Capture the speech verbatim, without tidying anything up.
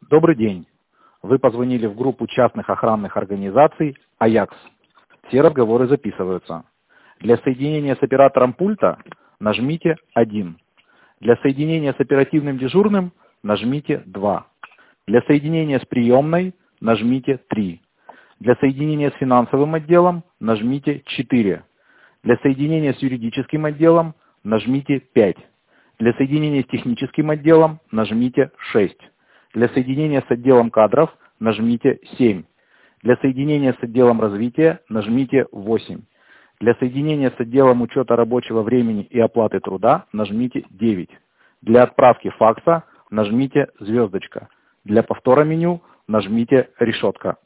Добрый день. Вы позвонили в группу частных охранных организаций «Аякс». Все разговоры записываются. Для соединения с оператором пульта нажмите один. Для соединения с оперативным дежурным нажмите два. Для соединения с приемной нажмите три. Для соединения с финансовым отделом нажмите четыре. Для соединения с юридическим отделом нажмите пять. Для соединения с техническим отделом нажмите шесть. Для соединения с отделом кадров нажмите семь. Для соединения с отделом развития нажмите восемь. Для соединения с отделом учета рабочего времени и оплаты труда нажмите девять. Для отправки факса нажмите звездочка. Для повтора меню нажмите решетка.